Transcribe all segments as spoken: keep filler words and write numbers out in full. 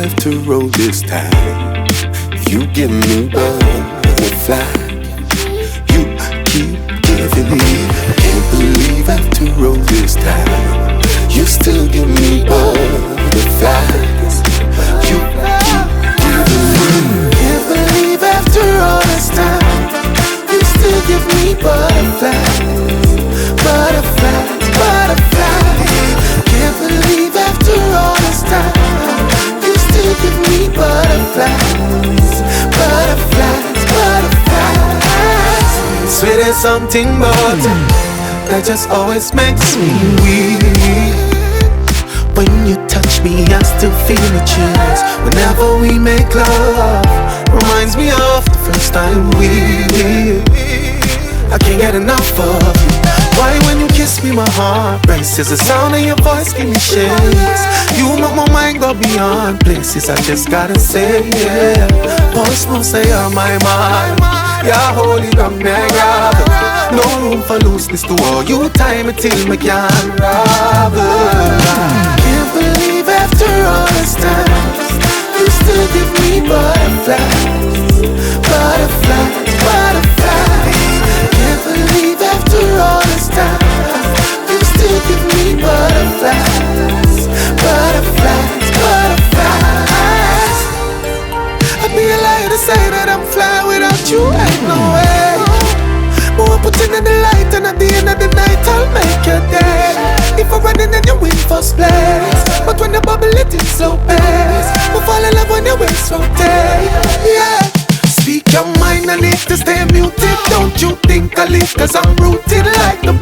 after all this time, you give me butterflies. You keep giving me. Can't believe after all this time, you still give me butterflies. You keep giving me. Can't believe after all this time, you still give me butterflies. Butterflies, butterflies. Can't believe after all this time, you still give me butterflies. Butterflies, butterflies. Sweet as something but that just always makes me weak. When you touch me, I still feel the chills. Whenever we make love, reminds me of the first time we. I can't get enough of you. Why when you kiss me, my heart races. The sound of your voice give me shakes. You make my mind go beyond places. I just gotta say, yeah. Boys must say you're my man. You're holy, don't grab. No room for looseness to all you time it till me can't rob. Can't believe after all this time, you still give me butterflies. Butterflies, butterflies. Can't believe after all this time, you still give me butterflies. Butterflies, butterflies. I'd be a liar to say that I'm fly without you, ain't no way. More putting in the light, and at the end of the night I'll make your day. If I'm running then you win first place, but when you bubble it in slow pace, we fall in love when your waist rotate. Yeah. Speak your mind, I need to stay muted. Don't you think I live, cause I'm rooted like the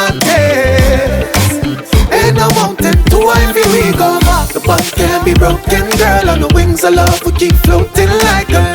planets. Ain't no mountain too high for we go off. The bus can't be broken, girl. On the wings of love we keep floating like a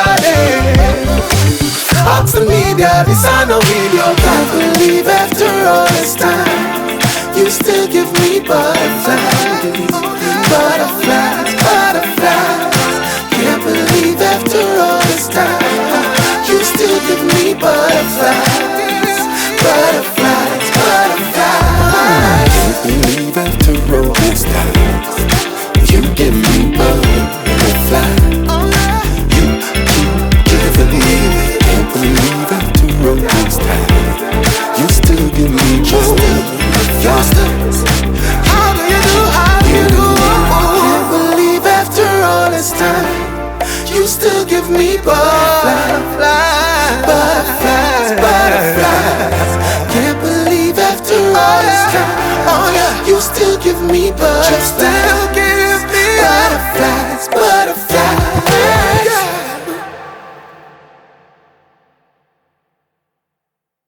lady. Ask the media, this I know video. Can't believe after all this time, you still give me butterflies. Butterflies, butterflies. Can't believe after all this time, you still give me butterflies. Butterflies, butterflies. Can't believe after all this time, you give me butterflies. You keep giving me. Can't believe after all this time, you still give me butterflies. How do you do, how do you do? Can't believe after all this time, you still give me butterflies. Butterflies, butterflies. Can't believe after all this time, oh yeah, you still give me butterflies. You still give me butterflies.